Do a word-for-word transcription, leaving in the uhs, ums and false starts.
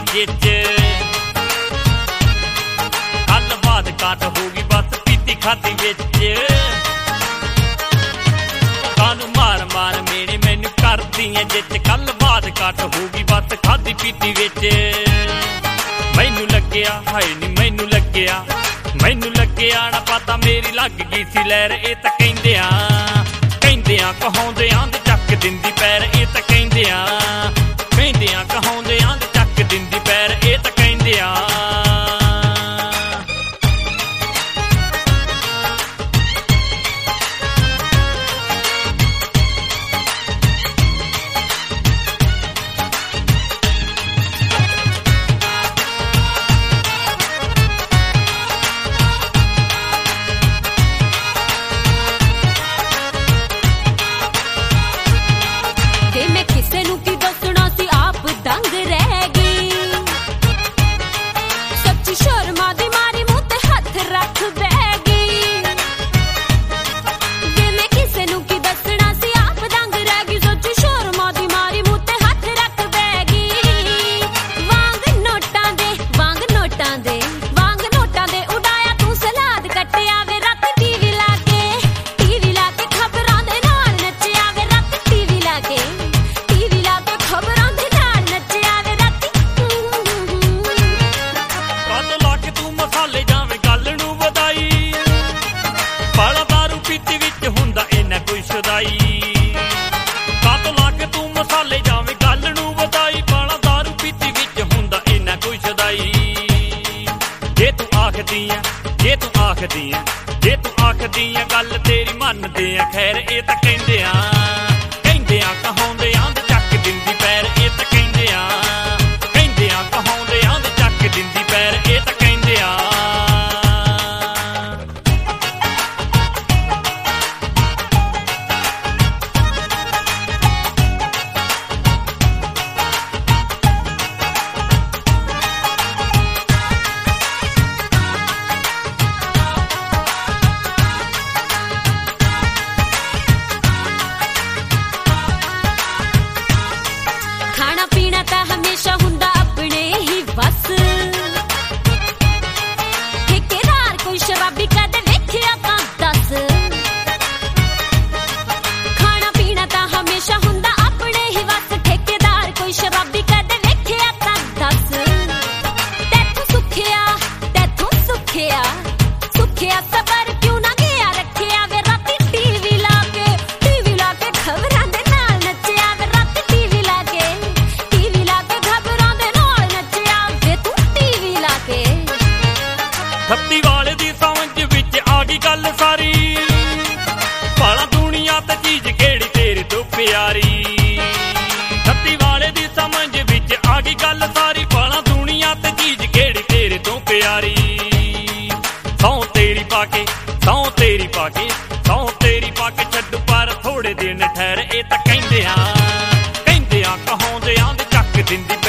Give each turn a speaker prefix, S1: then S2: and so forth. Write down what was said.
S1: जिच कल बात काट होगी बस पीती खाती विच कानू मार मार मेरे मैनू करदी है जिच कल बात काट होगी बस खादी पीती विच मैनू लग्या हाय नी मैनू लग्या मैनू लग्या ना पता मेरी लग गई सी लहर ए तां कहंदियां कहंदियां कहाउंदियां ते चक दिंदी पैर ए तां कहंदियां कहंदियां कहाउंदियां ते चक दिंदी पैर ए तां कहंदियां कातों ला के तू मसाले जावे गल नू वधाई पाला दारू पीती विच हुंदा इन्ना कोई सदाई जे तू आखदी है जे तू आखदी है जे तू आखदी है गल तेरी मनदे आ खैर ए तां कहंदियां कहंदियां कहाउंदियां ते चक दिंदी पैर ए तां कहंदियां कहंदियां कहाउंदियां ते चक दिंदी पैर ए तां कहंदियां थप्पी वाले दी समझ विच आ गई गल सारी भला दुनिया ते चीज केड़ी तेरे तो प्यारी थप्पी वाले दी समझ विच आ गई गल सारी भला दुनिया ते चीज केड़ी तेरे तो प्यारी सौ तेरी पाके सौ तेरी पाके सौ तेरी पाके छड्ड पर थोड़े दिन ठहर ए तां कहंदियां कहंदियां कहाउंदियां ते चक दिंदी